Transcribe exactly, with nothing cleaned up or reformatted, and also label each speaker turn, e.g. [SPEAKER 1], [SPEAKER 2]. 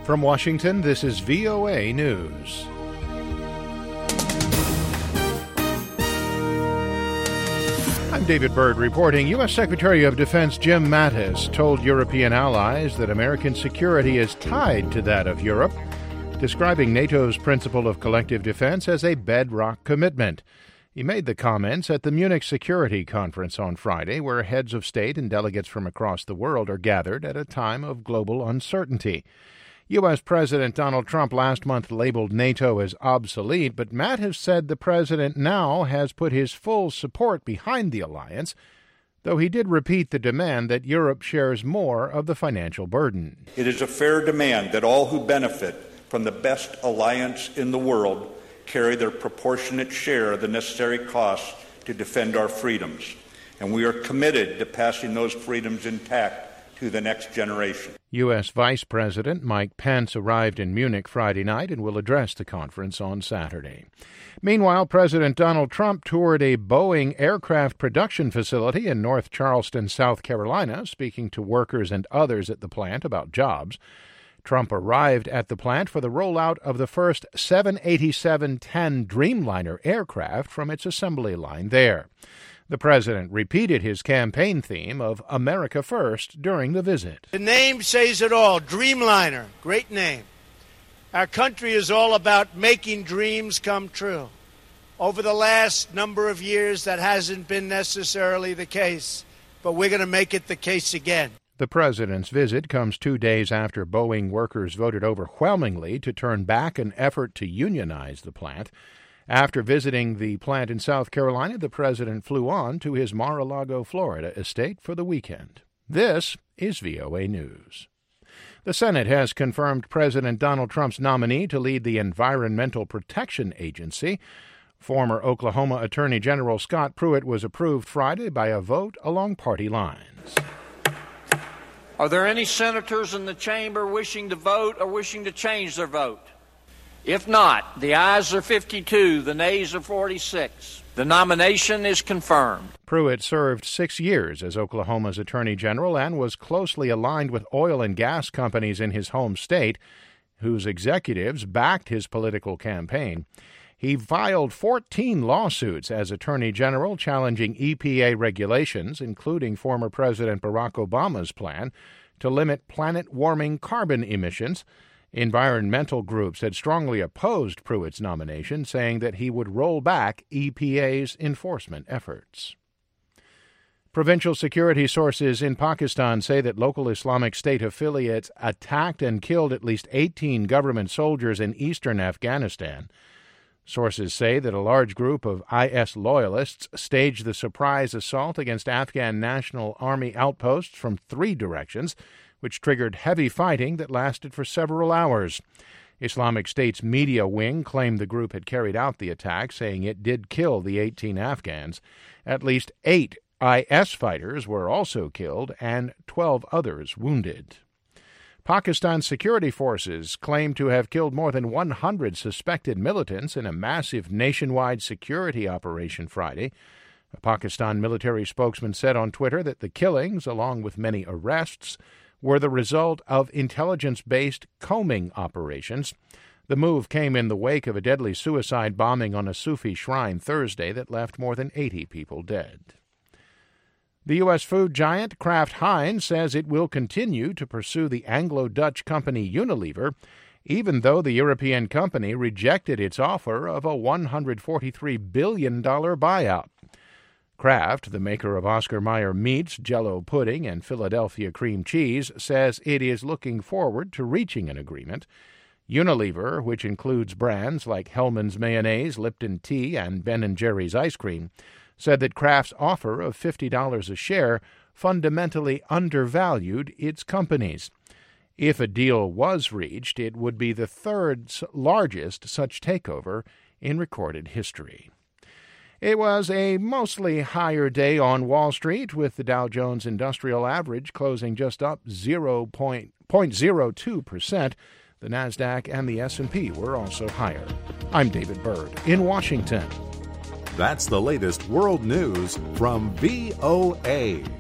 [SPEAKER 1] From Washington, this is V O A News. I'm David Byrd reporting. U S. Secretary of Defense Jim Mattis told European allies that American security is tied to that of Europe, describing NATO's principle of collective defense as a bedrock commitment. He made the comments at the Munich Security Conference on Friday, where heads of state and delegates from across the world are gathered at a time of global uncertainty. U S. President Donald Trump last month labeled NATO as obsolete, but Mattis said the president now has put his full support behind the alliance, though he did repeat the demand that Europe shares more of the financial burden.
[SPEAKER 2] It is a fair demand that all who benefit from the best alliance in the world carry their proportionate share of the necessary costs to defend our freedoms, and we are committed to passing those freedoms intact to the next generation.
[SPEAKER 1] U S. Vice President Mike Pence arrived in Munich Friday night and will address the conference on Saturday. Meanwhile, President Donald Trump toured a Boeing aircraft production facility in North Charleston, South Carolina, speaking to workers and others at the plant about jobs. Trump arrived at the plant for the rollout of the first seven eighty-seven ten Dreamliner aircraft from its assembly line there. The president repeated his campaign theme of America First during the visit.
[SPEAKER 3] The name says it all, Dreamliner, great name. Our country is all about making dreams come true. Over the last number of years, that hasn't been necessarily the case, but we're going to make it the case again.
[SPEAKER 1] The president's visit comes two days after Boeing workers voted overwhelmingly to turn back an effort to unionize the plant. After visiting the plant in South Carolina, the president flew on to his Mar-a-Lago, Florida estate for the weekend. This is V O A News. The Senate has confirmed President Donald Trump's nominee to lead the Environmental Protection Agency. Former Oklahoma Attorney General Scott Pruitt was approved Friday by a vote along party lines.
[SPEAKER 4] Are there any senators in the chamber wishing to vote or wishing to change their vote? If not, the ayes are fifty-two, the nays are forty-six. The nomination is confirmed.
[SPEAKER 1] Pruitt served six years as Oklahoma's Attorney General and was closely aligned with oil and gas companies in his home state, whose executives backed his political campaign. He filed fourteen lawsuits as Attorney General challenging E P A regulations, including former President Barack Obama's plan to limit planet-warming carbon emissions. Environmental groups had strongly opposed Pruitt's nomination, saying that he would roll back E P A's enforcement efforts. Provincial security sources in Pakistan say that local Islamic State affiliates attacked and killed at least eighteen government soldiers in eastern Afghanistan. Sources say that a large group of I S loyalists staged the surprise assault against Afghan National Army outposts from three directions, which triggered heavy fighting that lasted for several hours. Islamic State's media wing claimed the group had carried out the attack, saying it did kill the eighteen Afghans. At least eight I S fighters were also killed and twelve others wounded. Pakistan's security forces claim to have killed more than one hundred suspected militants in a massive nationwide security operation Friday. A Pakistan military spokesman said on Twitter that the killings, along with many arrests, were the result of intelligence-based combing operations. The move came in the wake of a deadly suicide bombing on a Sufi shrine Thursday that left more than eighty people dead. The U S food giant Kraft Heinz says it will continue to pursue the Anglo-Dutch company Unilever, even though the European company rejected its offer of a one hundred forty-three billion dollars buyout. Kraft, the maker of Oscar Mayer meats, Jell-O pudding, and Philadelphia cream cheese, says it is looking forward to reaching an agreement. Unilever, which includes brands like Hellmann's mayonnaise, Lipton tea, and Ben and Jerry's ice cream, said that Kraft's offer of fifty dollars a share fundamentally undervalued its companies. If a deal was reached, it would be the third largest such takeover in recorded history. It was a mostly higher day on Wall Street, with the Dow Jones Industrial Average closing just up zero point zero two percent. The Nasdaq and the S and P were also higher. I'm David Byrd in Washington.
[SPEAKER 5] That's the latest world news from V O A.